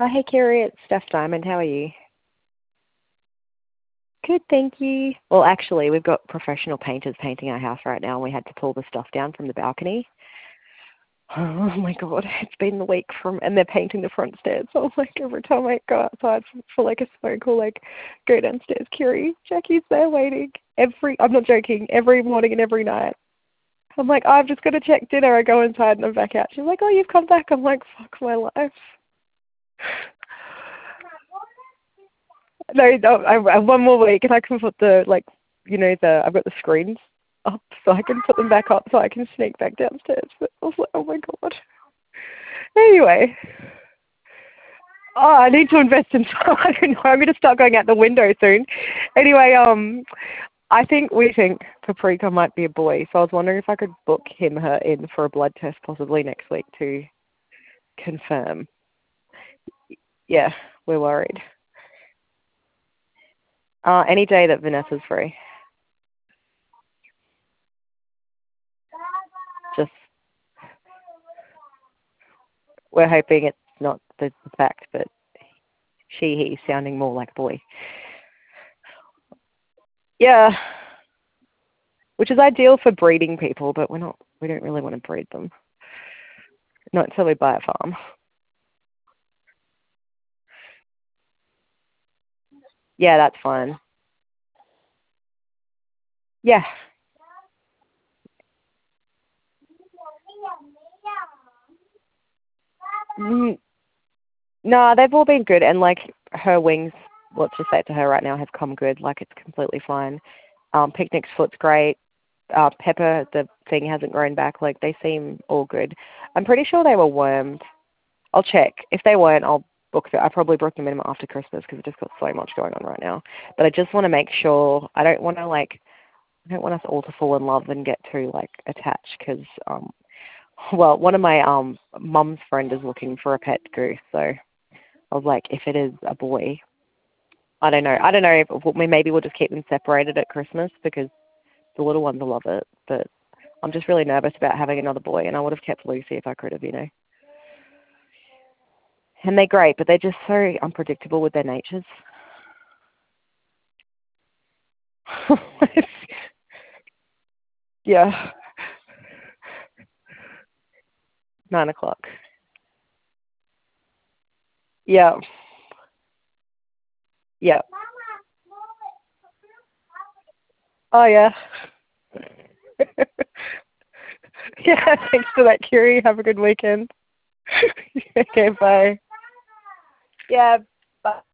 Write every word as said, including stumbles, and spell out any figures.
Oh, hey, Kerry, it's Steph Diamond. How are you? Good, thank you. Well, actually, we've got professional painters painting our house right now, and we had to pull the stuff down from the balcony. Oh my God, it's been the week from, and they're painting the front stairs. So like every time I go outside for, for like a smoke or like go downstairs, Kerry, Jackie's there waiting. Every, I'm not joking, every morning and every night. I'm like, oh, I've just got to check dinner. I go inside and I'm back out. She's like, oh, you've come back. I'm like, fuck my life. No, no, I, I one more week and I can put the, like, you know, the, I've got the screens up so I can put them back up so I can sneak back downstairs. But I was like, oh my God. Anyway. Oh, I need to invest in time. I don't know. I'm going to start going out the window soon. Anyway, um, I think we think Paprika might be a boy. So I was wondering if I could book him, her in for a blood test possibly next week to confirm. Yeah, we're worried. Uh, any day that Vanessa's free. Just, we're hoping it's not the fact, but she, he sounding more like a boy. Yeah, which is ideal for breeding people, but we're not, we don't really want to breed them. Not until we buy a farm. Yeah, that's fine. Yeah. Mm, no, they've all been good, and like her wings, let's just say it to her right now, have come good. Like it's completely fine. Um, Picnic's foot's great. Uh, Pepper, the thing hasn't grown back. Like they seem all good. I'm pretty sure they were wormed. I'll check. If they weren't, I'll book them. I probably book them in after Christmas because I've just got so much going on right now. But I just want to make sure. I don't want to like. I don't want us all to fall in love and get too like attached because um, well, one of my um mum's friend is looking for a pet goose, so I was like, if it is a boy, I don't know. I don't know if we maybe we'll just keep them separated at Christmas because the little ones will love it. But I'm just really nervous about having another boy, and I would have kept Lucy if I could have, you know. And they're great, but they're just so unpredictable with their natures. Yeah. Nine o'clock. Yeah. Yeah. Oh, yeah. Yeah, thanks for that, Kiri. Have a good weekend. Okay, bye. Yeah, bye.